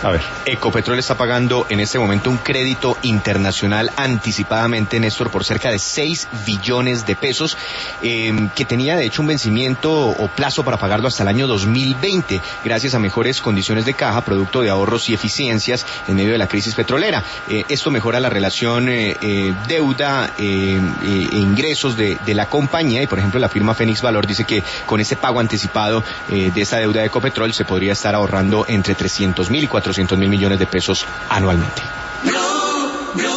A ver. Ecopetrol está pagando en este momento un crédito internacional anticipadamente, Néstor, por cerca de 6 billones de pesos, que tenía de hecho un vencimiento o plazo para pagarlo hasta el año 2020, gracias a mejores condiciones de caja, producto de ahorros y eficiencias en medio de la crisis petrolera. Esto mejora la relación deuda e ingresos de la compañía, y por ejemplo la firma Fénix Valor dice que con ese pago anticipado de esta deuda de Ecopetrol se podría estar ahorrando entre 300.000 y 400.000 millones de pesos anualmente.